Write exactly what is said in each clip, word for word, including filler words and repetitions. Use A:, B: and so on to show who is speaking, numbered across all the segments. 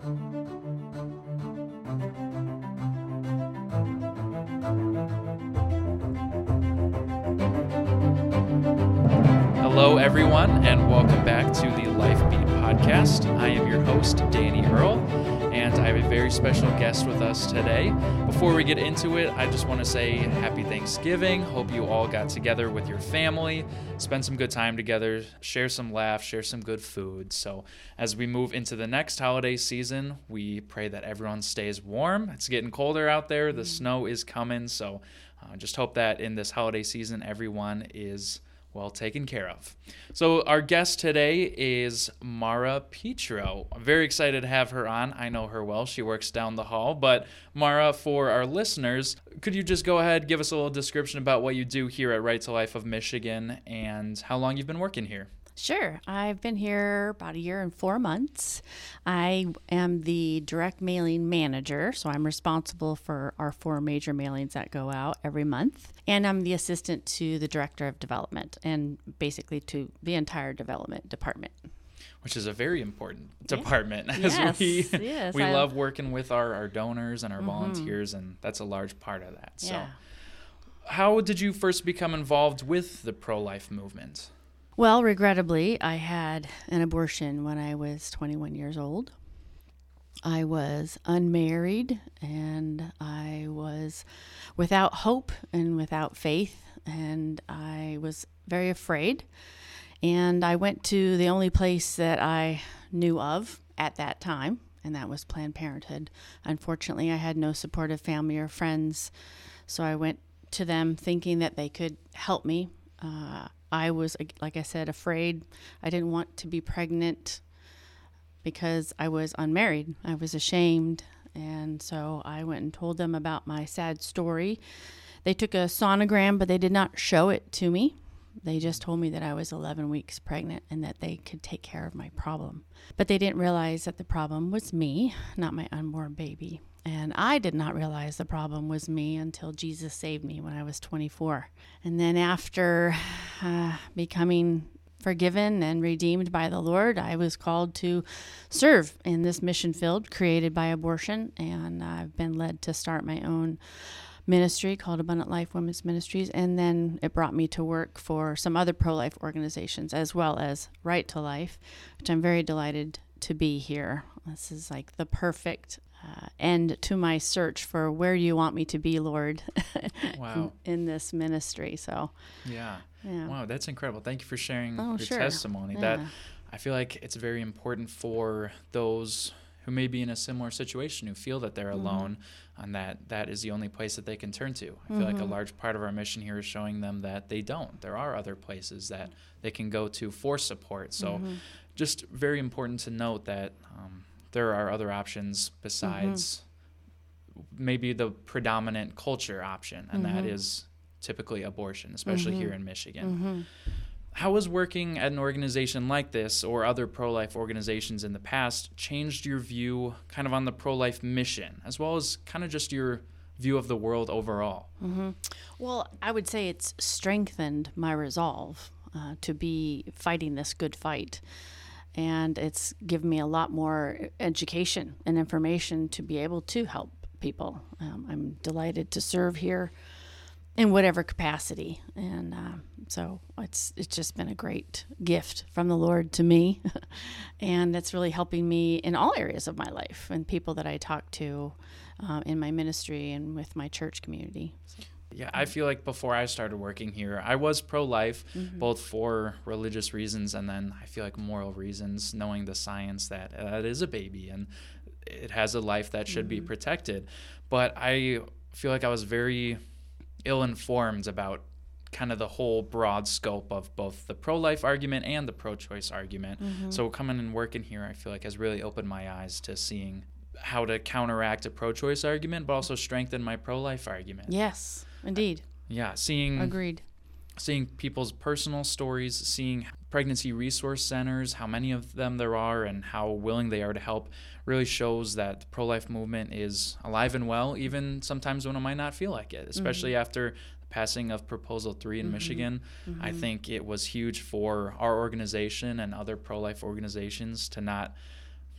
A: Hello, everyone, and welcome back to the Life Beat podcast. I am your host, Danny Earl, and I have a very special guest with us today. Before we get into it, I just want to say happy Thanksgiving. Hope you all got together with your family, spend some good time together, share some laughs, share some good food. So as we move into the next holiday season, we pray that everyone stays warm. It's getting colder out there. The snow is coming, so uh, just hope that in this holiday season, everyone is well taken care of. So our guest today is Mara Petro. I'm very excited to have her on. I know her well. She works down the hall. But Mara, for our listeners, could you just go ahead, give us a little description about what you do here at Right to Life of Michigan and how long you've been working here?
B: Sure. I've been here about a year and four months. I am the direct mailing manager, so I'm responsible for our four major mailings that go out every month. And I'm the assistant to the director of development and basically to the entire development department.
A: Which is a very important department.
B: Yeah.
A: As
B: Yes,
A: we
B: yes,
A: we
B: I-
A: love working with our, our donors and our mm-hmm. volunteers, and that's a large part of that. So
B: Yeah.
A: how did you first become involved with the pro-life movement?
B: Well, regrettably, I had an abortion when I was twenty-one years old. I was unmarried and I was without hope and without faith, and I was very afraid. And I went to the only place that I knew of at that time, and that was Planned Parenthood. Unfortunately, I had no supportive family or friends, so I went to them thinking that they could help me. Uh, I was, like I said, afraid. I didn't want to be pregnant because I was unmarried. I was ashamed. And so I went and told them about my sad story. They took a sonogram, but they did not show it to me. They just told me that I was eleven weeks pregnant and that they could take care of my problem. But they didn't realize that the problem was me, not my unborn baby. And I did not realize the problem was me until Jesus saved me when I was twenty-four. And then after uh, becoming forgiven and redeemed by the Lord, I was called to serve in this mission field created by abortion. And I've been led to start my own ministry called Abundant Life Women's Ministries. And then it brought me to work for some other pro-life organizations as well as Right to Life, which I'm very delighted to be here. This is like the perfect Uh, end to my search for where do you want me to be, Lord,
A: Wow.
B: in, in this ministry. So,
A: Yeah.
B: yeah.
A: Wow, that's incredible. Thank you for sharing
B: Oh,
A: your
B: sure.
A: testimony.
B: Yeah.
A: That I feel like it's very important for those who may be in a similar situation, who feel that they're
B: Mm-hmm.
A: alone, and that that is the only place that they can turn to. I feel like a
B: Mm-hmm.
A: large part of our mission here is showing them that they don't. There are other places that they can go to for support. So
B: Mm-hmm.
A: just very important to note that um, there are other options besides
B: Mm-hmm.
A: maybe the predominant culture option, and that
B: Mm-hmm.
A: is typically abortion, especially
B: Mm-hmm.
A: here in Michigan.
B: Mm-hmm.
A: How has working at an organization like this or other pro-life organizations in the past changed your view kind of on the pro-life mission, as well as kind of just your view of the world overall?
B: Mm-hmm. Well, I would say it's strengthened my resolve uh, to be fighting this good fight. And it's given me a lot more education and information to be able to help people. Um, I'm delighted to serve here in whatever capacity. And uh, so it's it's just been a great gift from the Lord to me. And it's really helping me in all areas of my life and people that I talk to uh, in my ministry and with my church community. So.
A: Yeah, I feel like before I started working here, I was pro-life,
B: Mm-hmm.
A: both for religious reasons and then I feel like moral reasons, knowing the science that uh, it is a baby and it has a life that should
B: Mm-hmm.
A: be protected. But I feel like I was very ill-informed about kind of the whole broad scope of both the pro-life argument and the pro-choice argument.
B: Mm-hmm.
A: So coming and working here, I feel like has really opened my eyes to seeing how to counteract a pro-choice argument, but also strengthen my pro-life argument.
B: Yes, indeed.
A: Yeah, seeing
B: Agreed.
A: seeing people's personal stories, seeing pregnancy resource centers, how many of them there are and how willing they are to help, really shows that the pro-life movement is alive and well, even sometimes when it might not feel like it, especially mm-hmm. after the passing of Proposal three in mm-hmm. Michigan. Mm-hmm. I think it was huge for our organization and other pro-life organizations to not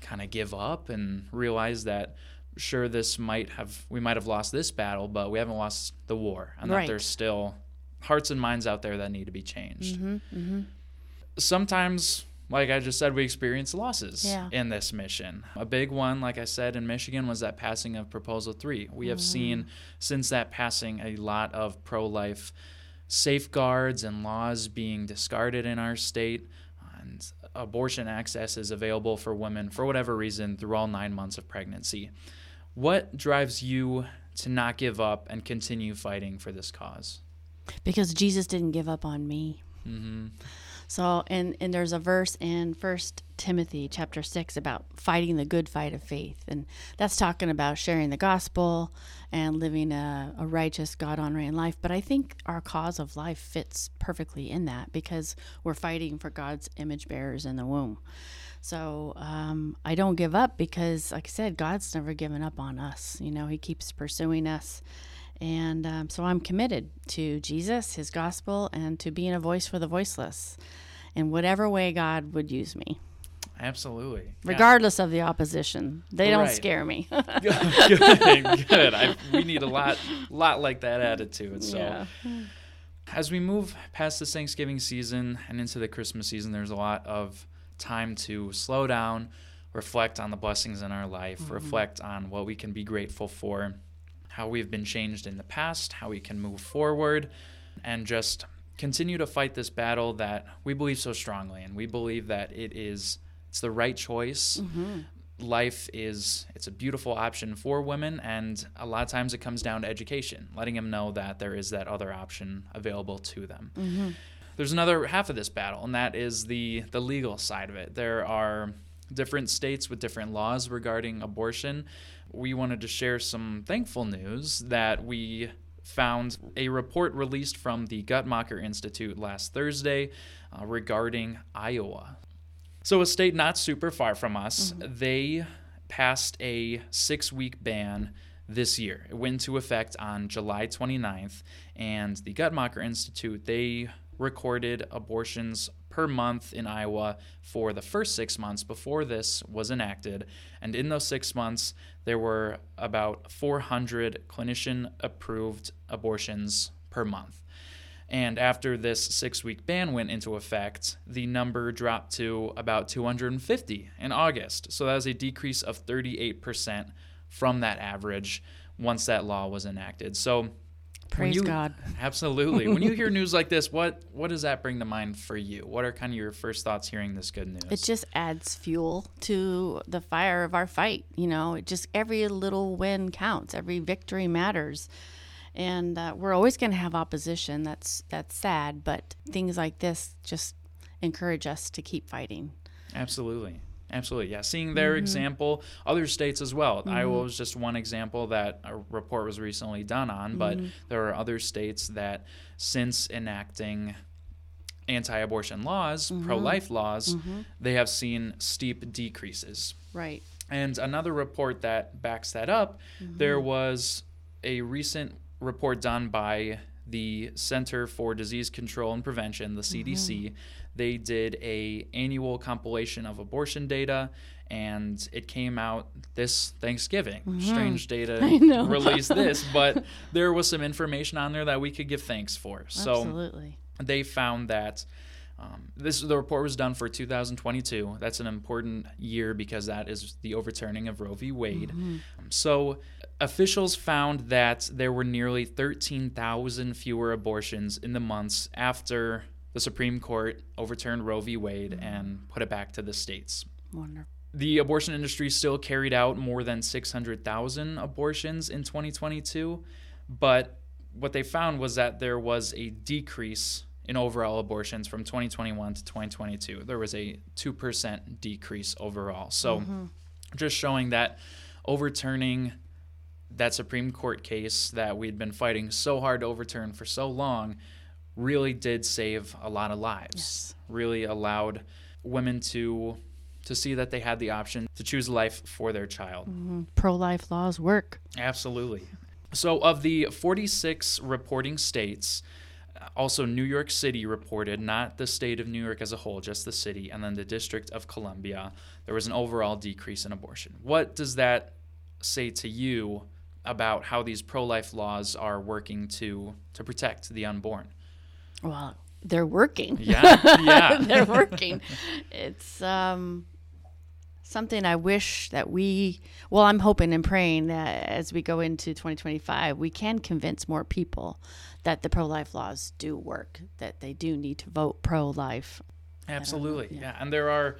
A: kind of give up and realize that, sure, this might have, we might have lost this battle, but we haven't lost the war, and
B: Right.
A: that there's still hearts and minds out there that need to be changed.
B: Mm-hmm, mm-hmm.
A: Sometimes, like I just said, we experience losses
B: Yeah.
A: in this mission. A big one, like I said, in Michigan was that passing of Proposal three. We have
B: Mm-hmm.
A: seen since that passing a lot of pro-life safeguards and laws being discarded in our state, and abortion access is available for women for whatever reason through all nine months of pregnancy. What drives you to not give up and continue fighting for this cause?
B: Because Jesus didn't give up on me.
A: Mm-hmm.
B: So, and, and there's a verse in First Timothy chapter six about fighting the good fight of faith. And that's talking about sharing the gospel and living a, a righteous, God-honoring life. But I think our cause of life fits perfectly in that, because we're fighting for God's image bearers in the womb. So um, I don't give up because, like I said, God's never given up on us. You know, he keeps pursuing us. And um, so I'm committed to Jesus, his gospel, and to being a voice for the voiceless in whatever way God would use me,
A: Absolutely.
B: regardless of the opposition. They don't
A: Right.
B: scare me.
A: Yeah. Good, good. I, we need a lot, lot like that attitude. So
B: Yeah.
A: as we move past this Thanksgiving season and into the Christmas season, there's a lot of time to slow down, reflect on the blessings in our life,
B: Mm-hmm.
A: reflect on what we can be grateful for, how we've been changed in the past, how we can move forward, and just continue to fight this battle that we believe so strongly. And we believe that it is, it's the right choice.
B: Mm-hmm.
A: Life is, it's a beautiful option for women, and a lot of times it comes down to education, letting them know that there is that other option available to them.
B: Mm-hmm.
A: There's another half of this battle, and that is the the legal side of it. There are different states with different laws regarding abortion. We wanted to share some thankful news that we found a report released from the Guttmacher Institute last Thursday uh, regarding Iowa. So a state not super far from us, mm-hmm. they passed a six-week ban this year. It went into effect on July twenty-ninth, and the Guttmacher Institute, they recorded abortions per month in Iowa for the first six months before this was enacted. And in those six months, there were about four hundred clinician-approved abortions per month. And after this six-week ban went into effect, the number dropped to about two hundred fifty in August. So that was a decrease of thirty-eight percent from that average once that law was enacted. So
B: Praise
A: you,
B: God.
A: Absolutely. When you hear news like this, what what does that bring to mind for you? What are kind of your first thoughts hearing this good news?
B: It just adds fuel to the fire of our fight. You know, it just, every little win counts. Every victory matters. And uh, we're always going to have opposition. That's that's sad. But things like this just encourage us to keep fighting.
A: Absolutely. Absolutely. Yeah. Seeing their
B: Mm-hmm.
A: example, other states as well.
B: Mm-hmm.
A: Iowa was just one example that a report was recently done on, but
B: Mm-hmm.
A: there are other states that, since enacting anti-abortion laws,
B: Mm-hmm.
A: pro-life laws,
B: Mm-hmm.
A: they have seen steep decreases.
B: Right.
A: And another report that backs that up,
B: Mm-hmm.
A: there was a recent report done by the Center for Disease Control and Prevention, the C D C.
B: Mm-hmm.
A: They did a annual compilation of abortion data, and it came out this Thanksgiving.
B: Mm-hmm.
A: Strange data
B: I know.
A: released this, but there was some information on there that we could give thanks for. So
B: Absolutely.
A: they found that um, this the report was done for two thousand twenty-two. That's an important year because that is the overturning of Roe v. Wade.
B: Mm-hmm.
A: Um, so officials found that there were nearly thirteen thousand fewer abortions in the months after the Supreme Court overturned Roe v. Wade
B: Mm-hmm.
A: and put it back to the states.
B: Wonderful.
A: The abortion industry still carried out more than six hundred thousand abortions in twenty twenty-two, but what they found was that there was a decrease in overall abortions from twenty twenty-one to twenty twenty-two. There was a two percent decrease overall. So
B: Mm-hmm.
A: just showing that overturning that Supreme Court case that we'd been fighting so hard to overturn for so long really did save a lot of lives.
B: Yes.
A: Really allowed women to to see that they had the option to choose life for their child.
B: Mm-hmm. Pro-life laws work.
A: Absolutely. So of the forty-six reporting states, Also, New York City reported, not the state of New York as a whole, just the city, and then the District of Columbia, there was an overall decrease in abortion. What does that say to you about how these pro-life laws are working to to protect the unborn?
B: Well, they're working.
A: Yeah, yeah.
B: They're working. It's um, something I wish that we, well, I'm hoping and praying that as we go into twenty twenty-five, we can convince more people that the pro-life laws do work, that they do need to vote pro-life.
A: Absolutely,
B: yeah.
A: yeah. And there are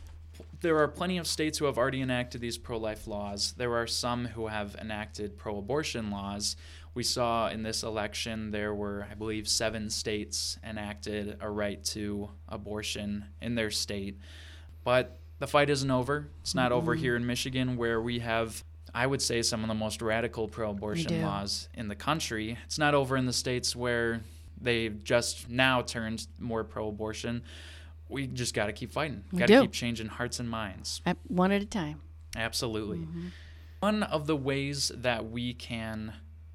A: there are plenty of states who have already enacted these pro-life laws. There are some who have enacted pro-abortion laws. We saw in this election there were, I believe, seven states enacted a right to abortion in their state. But the fight isn't over. It's not mm-hmm. over here in Michigan, where we have, I would say, some of the most radical pro-abortion laws in the country. It's not over in the states where they've just now turned more pro-abortion. We just got to keep fighting. Got to keep changing hearts and minds.
B: One at a time.
A: Absolutely.
B: Mm-hmm.
A: One of the ways that we can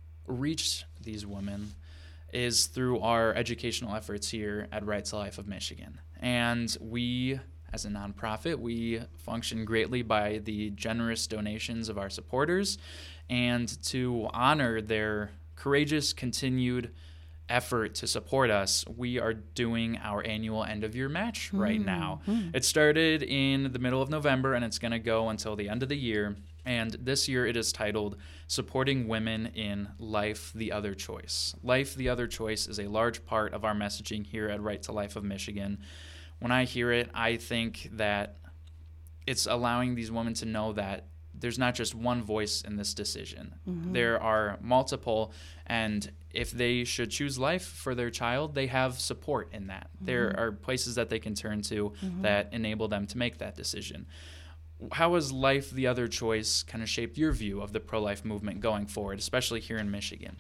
A: reach these women is through our educational efforts here at Right to Life of Michigan. And we, as a nonprofit, we function greatly by the generous donations of our supporters, and to honor their courageous, continued effort to support us, we are doing our annual end-of-year match right now.
B: Mm-hmm.
A: It started in the middle of November, and it's going to go until the end of the year. And this year it is titled Supporting Women in Life the Other Choice. Life the Other Choice is a large part of our messaging here at Right to Life of Michigan. When I hear it, I think that it's allowing these women to know that there's not just one voice in this decision. Mm-hmm. There are multiple, and if they should choose life for their child, they have support in that. Mm-hmm. There are places that they can turn to mm-hmm. that enable them to make that decision. How has Life the Other Choice kind of shaped your view of the pro-life movement going forward, especially here in Michigan?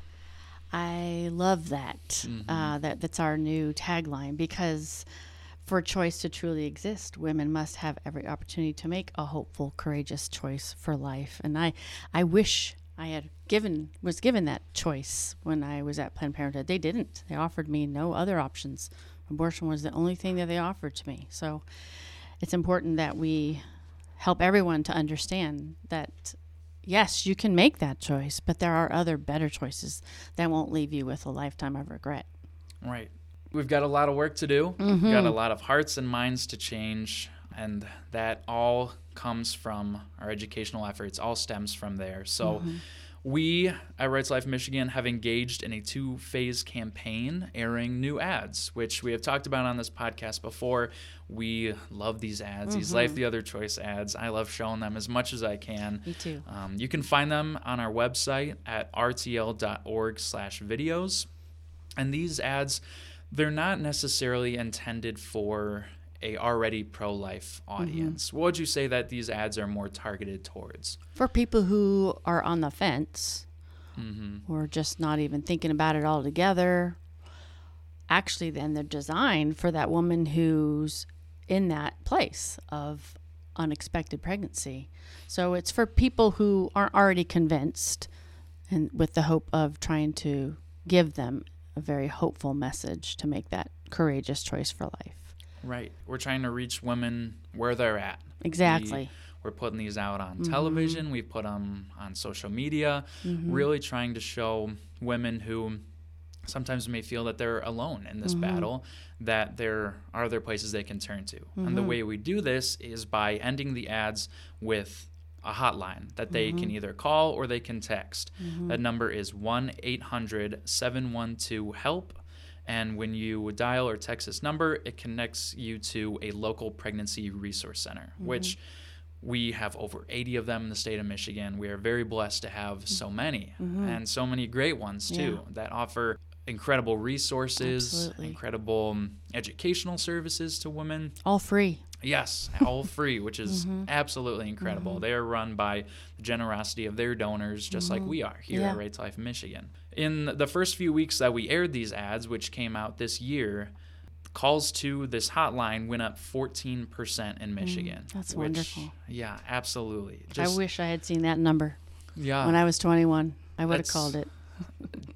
B: I love that.
A: Mm-hmm.
B: Uh, that that's our new tagline, because for choice to truly exist, women must have every opportunity to make a hopeful, courageous choice for life. And I, I wish I had given was given that choice when I was at Planned Parenthood. They didn't. They offered me no other options. Abortion was the only thing that they offered to me. So it's important that we help everyone to understand that, yes, you can make that choice, but there are other better choices that won't leave you with a lifetime of regret.
A: Right. We've got a lot of work to do.
B: Mm-hmm.
A: We've got a lot of hearts and minds to change, and that all comes from our educational efforts, all stems from there. So mm-hmm. we at Right to Life Michigan have engaged in a two-phase campaign airing new ads, which we have talked about on this podcast before. We love these ads, mm-hmm. these Life the Other Choice ads. I love showing them as much as I can.
B: Me too.
A: Um, you can find them on our website at r t l dot org slash videos. And these ads, they're not necessarily intended for a already pro-life audience. Mm-hmm. What would you say that these ads are more targeted towards?
B: For people who are on the fence,
A: mm-hmm.
B: or just not even thinking about it altogether. Actually, then they're designed for that woman who's in that place of unexpected pregnancy. So it's for people who aren't already convinced, and with the hope of trying to give them a very hopeful message to make that courageous choice for life.
A: Right. We're trying to reach women where they're at.
B: Exactly.
A: We, we're putting these out on
B: mm-hmm.
A: television. We've put them on social media, mm-hmm. really trying to show women who sometimes may feel that they're alone in this mm-hmm. battle, that there are other places they can turn to. Mm-hmm. And the way we do this is by ending the ads with a hotline that they mm-hmm. can either call or they can text. Mm-hmm. That number is one eight hundred seven one two HELP. And when you dial or text this number, it connects you to a local pregnancy resource center, mm-hmm. which we have over eighty of them in the state of Michigan. We are very blessed to have so many mm-hmm. and so many great ones, too, yeah. that offer incredible resources,
B: Absolutely.
A: incredible um, educational services to women.
B: All free.
A: Yes, all free, which is mm-hmm. absolutely incredible. Mm-hmm. They are run by the generosity of their donors, just mm-hmm. like we are here
B: yeah.
A: at Right to Life Michigan. In the first few weeks that we aired these ads, which came out this year, calls to this hotline went up fourteen percent in Michigan.
B: Mm, that's
A: which,
B: wonderful.
A: Yeah, absolutely.
B: Just, I wish I had seen that number
A: yeah,
B: when I was twenty-one. I would have called it.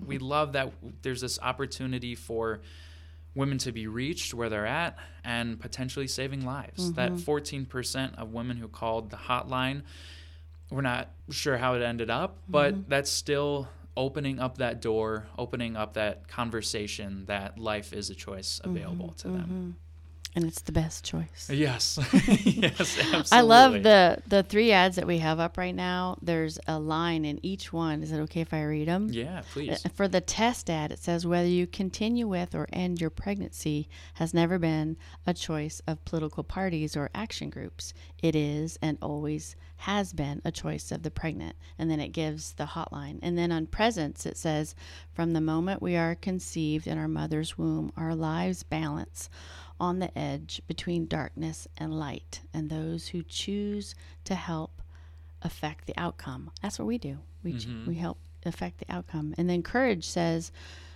A: we love that there's this opportunity for women to be reached where they're at and potentially saving lives. Mm-hmm. That fourteen percent of women who called the hotline, we're not sure how it ended up, but mm-hmm. that's still opening up that door, opening up that conversation that life is a choice available mm-hmm. to them.
B: Mm-hmm. And it's the best choice.
A: Yes. Yes, absolutely.
B: I love the, the three ads that we have up right now. There's a line in each one. Is it okay if I read them?
A: Yeah, please.
B: For the test ad, it says, whether you continue with or end your pregnancy has never been a choice of political parties or action groups. It is and always has been a choice of the pregnant. And then it gives the hotline. And then on presence, it says, from the moment we are conceived in our mother's womb, our lives balance on the edge between darkness and light, and those who choose to help affect the outcome. That's what we do. We mm-hmm. we help affect the outcome. And then courage says,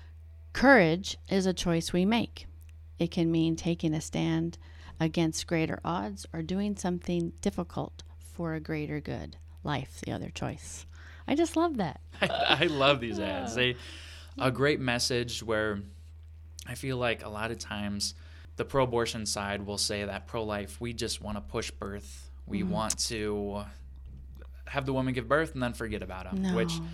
B: courage is a choice we make. It can mean taking a stand against greater odds or doing something difficult for a greater good. Life, the other choice. I just love that.
A: I, I love these ads. They a great message where I feel like a lot of times the pro-abortion side will say that pro-life, we just want to push birth. We mm-hmm. want to have the woman give birth and then forget about them,
B: no.
A: which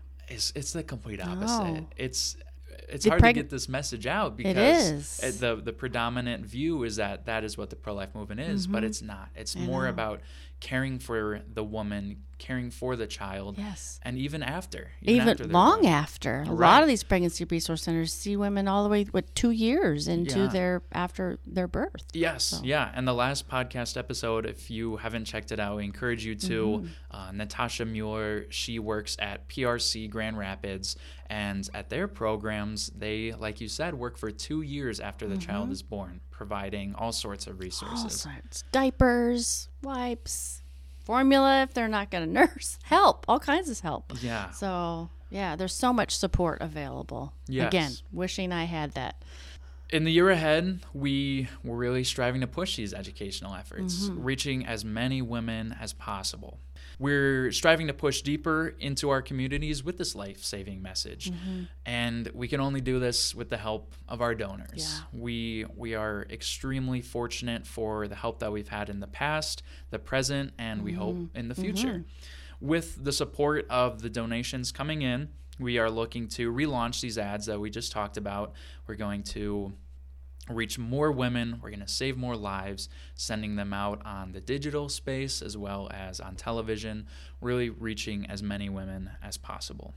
A: is it's the complete opposite. No. It's it's
B: the
A: hard
B: preg-
A: to get this message out because
B: it is.
A: the the predominant view is that that is what the pro-life movement is, mm-hmm. but it's not. It's
B: I
A: more
B: know.
A: about caring for the woman, caring for the child,
B: yes,
A: and even after, even,
B: even
A: after
B: long
A: born.
B: after. A
A: right.
B: lot of these pregnancy resource centers see women all the way what two years into
A: yeah.
B: their after their birth.
A: Yes,
B: so.
A: yeah. And the last podcast episode, if you haven't checked it out, we encourage you to.
B: Mm-hmm.
A: Uh, Natasha Mueller, she works at P R C Grand Rapids, and at their programs, they, like you said, work for two years after the
B: mm-hmm.
A: child is born, providing all sorts of resources.
B: All sorts. Diapers, wipes, formula if they're not going to nurse, help, all kinds of help.
A: Yeah.
B: So, yeah, there's so much support available.
A: Yes.
B: Again, wishing I had that.
A: In the year ahead, we were really striving to push these educational efforts,
B: mm-hmm.
A: reaching as many women as possible. We're striving to push deeper into our communities with this life-saving message.
B: Mm-hmm.
A: And we can only do this with the help of our donors.
B: Yeah.
A: We we are extremely fortunate for the help that we've had in the past, the present, and mm-hmm. we hope in the future. Mm-hmm. With the support of the donations coming in, we are looking to relaunch these ads that we just talked about. We're going to reach more women. We're going to save more lives, sending them out on the digital space as well as on television, really reaching as many women as possible.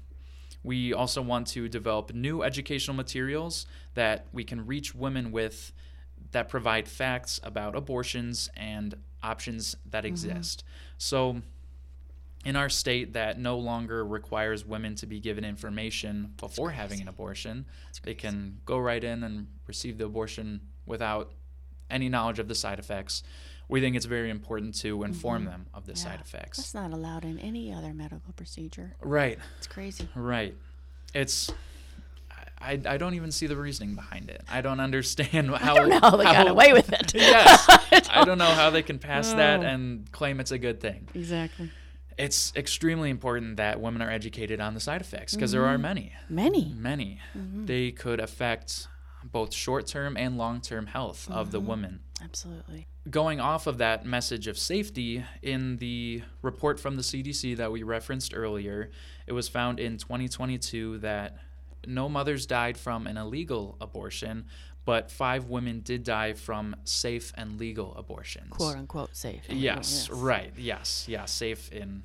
A: We also want to develop new educational materials that we can reach women with that provide facts about abortions and options that mm-hmm. exist. So in our state that no longer requires women to be given information before having an abortion, they can go right in and receive the abortion without any knowledge of the side effects. We think it's very important to inform mm-hmm. them of the
B: yeah.
A: side effects.
B: That's not allowed in any other medical procedure.
A: Right.
B: It's crazy.
A: Right. It's... I, I don't even see the reasoning behind it. I don't understand how...
B: I don't know how they
A: how,
B: got away with it.
A: Yes.
B: I, don't,
A: I don't know how they can pass
B: oh.
A: that and claim it's a good thing.
B: Exactly.
A: It's extremely important that women are educated on the side effects because
B: mm-hmm.
A: there are many.
B: Many.
A: Many.
B: Mm-hmm.
A: They could affect both short-term and long-term health mm-hmm. of the woman.
B: Absolutely.
A: Going off of that message of safety, in the report from the C D C that we referenced earlier, it was found in twenty twenty-two that no mothers died from an illegal abortion, but five women did die from safe and legal abortions.
B: Quote unquote safe.
A: Yes,
B: yes.
A: right. Yes, yeah, safe in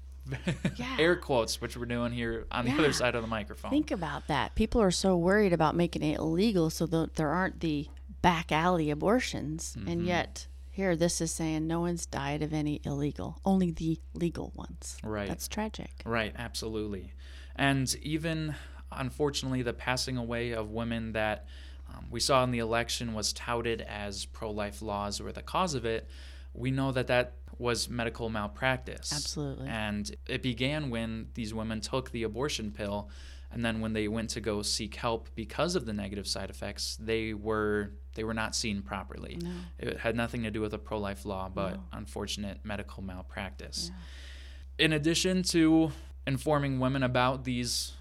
B: yeah.
A: air quotes, which we're doing here on the
B: yeah.
A: other side of the microphone.
B: Think about that. People are so worried about making it illegal so that there aren't the back alley abortions. Mm-hmm. And yet here this is saying no one's died of any illegal, only the legal ones.
A: Right.
B: That's tragic.
A: Right, absolutely. And even, unfortunately, the passing away of women that um, we saw in the election was touted as pro-life laws were the cause of it. We know that that was medical malpractice.
B: Absolutely.
A: And it began when these women took the abortion pill, and then when they went to go seek help because of the negative side effects, they were they were not seen properly.
B: No.
A: It had nothing to do with a pro-life law, but
B: No.
A: unfortunate medical malpractice.
B: Yeah.
A: In addition to informing women about these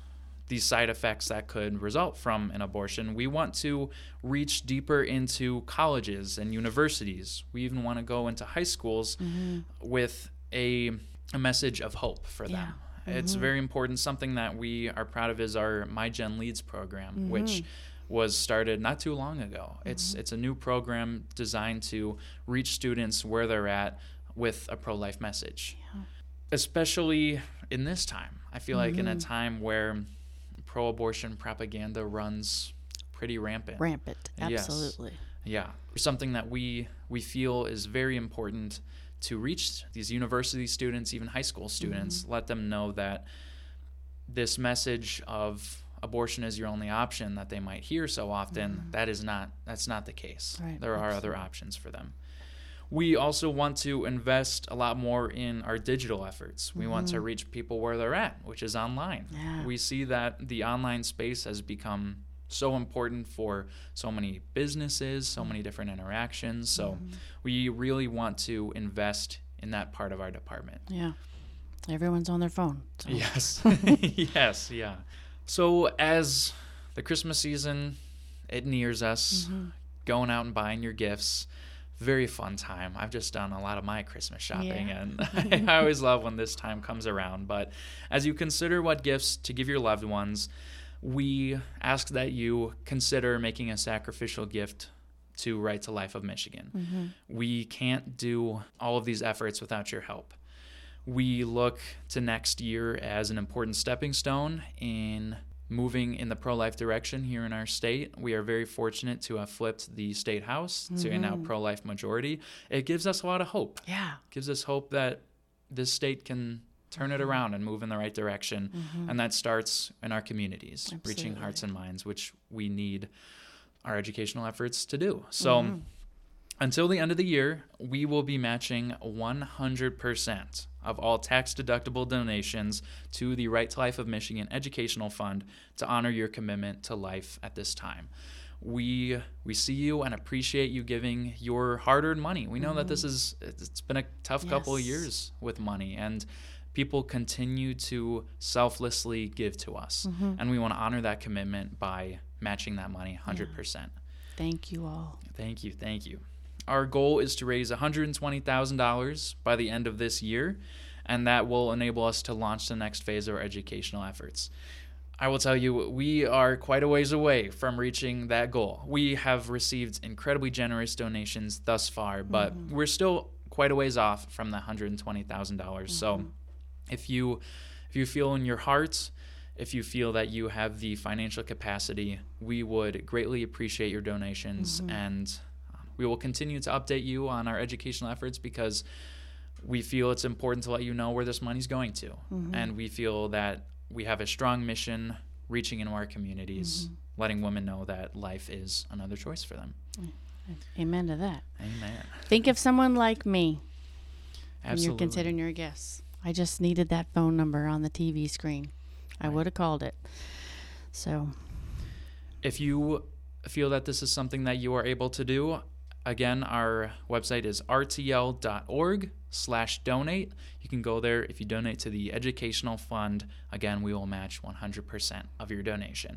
A: these side effects that could result from an abortion. We want to reach deeper into colleges and universities. We even want to go into high schools mm-hmm. with a, a message of hope for
B: yeah.
A: them.
B: Mm-hmm.
A: It's very important. Something that we are proud of is our My Gen Leads program,
B: mm-hmm.
A: which was started not too long ago. Mm-hmm. It's it's a new program designed to reach students where they're at with a pro-life message.
B: Yeah.
A: Especially in this time. I feel mm-hmm. like in a time where pro-abortion propaganda runs pretty rampant.
B: Rampant, absolutely.
A: Yes. Yeah. Something that we we feel is very important to reach these university students, even high school students, mm-hmm. let them know that this message of abortion is your only option that they might hear so often, mm-hmm. that is not, that's not the case.
B: Right.
A: There are
B: Absolutely.
A: other options for them. We also want to invest a lot more in our digital efforts. We mm-hmm. want to reach people where they're at, which is online.
B: Yeah.
A: We see that the online space has become so important for so many businesses, so many different interactions. So mm-hmm. we really want to invest in that part of our department.
B: Yeah. Everyone's on their phone. So.
A: Yes. Yes, yeah. So as the Christmas season, it nears us, mm-hmm. going out and buying your gifts, very fun time. I've just done a lot of my Christmas shopping,
B: yeah.
A: and I always love when this time comes around. But as you consider what gifts to give your loved ones, we ask that you consider making a sacrificial gift to Right to Life of Michigan. Mm-hmm. We can't do all of these efforts without your help. We look to next year as an important stepping stone in moving in the pro-life direction here in our state. We are very fortunate to have flipped the state house mm-hmm. to a now pro-life majority. It gives us a lot of hope.
B: Yeah.
A: It gives us hope that this state can turn it around and move in the right direction. Mm-hmm. And that starts in our communities,
B: Absolutely.
A: Reaching hearts and minds, which we need our educational efforts to do. So mm-hmm. until the end of the year, we will be matching one hundred percent of all tax-deductible donations to the Right to Life of Michigan Educational Fund to honor your commitment to life at this time. We we see you and appreciate you giving your hard-earned money. We know mm-hmm. that this is it's been a tough
B: yes.
A: couple of years with money, and people continue to selflessly give to us. Mm-hmm. And we want to honor that commitment by matching that money one hundred percent.
B: Yeah. Thank you all.
A: Thank you, thank you. Our goal is to raise one hundred twenty thousand dollars by the end of this year, and that will enable us to launch the next phase of our educational efforts. I will tell you, we are quite a ways away from reaching that goal. We have received incredibly generous donations thus far, but mm-hmm. we're still quite a ways off from the one hundred twenty thousand dollars. Mm-hmm. So if you if you feel in your heart, if you feel that you have the financial capacity, we would greatly appreciate your donations, mm-hmm. and we will continue to update you on our educational efforts because we feel it's important to let you know where this money's going to. Mm-hmm. And we feel that we have a strong mission reaching into our communities, mm-hmm. letting women know that life is another choice for them.
B: Amen to that.
A: Amen.
B: Think of someone like me
A: Absolutely.
B: when you're considering your guests. I just needed that phone number on the T V screen. I right. would have called it. So
A: if you feel that this is something that you are able to do, again, our website is r t l dot org slash donate. You can go there. If you donate to the educational fund, again, we will match one hundred percent of your donation.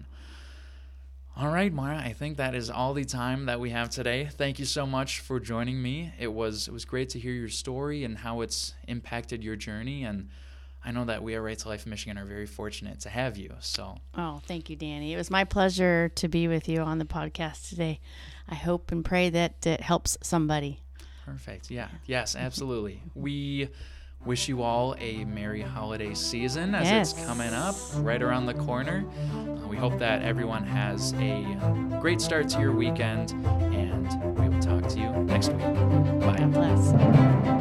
A: All right, Mara, I think that is all the time that we have today. Thank you so much for joining me. It was it was great to hear your story and how it's impacted your journey, and I know that we at Right to Life Michigan are very fortunate to have you. So,
B: oh, thank you, Danny. It was my pleasure to be with you on the podcast today. I hope and pray that it helps somebody.
A: Perfect. Yeah. Yes, absolutely. We wish you all a merry holiday season as
B: yes.
A: it's coming up right around the corner. Uh, we hope that everyone has a great start to your weekend, and we will talk to you next week. Bye.
B: God bless.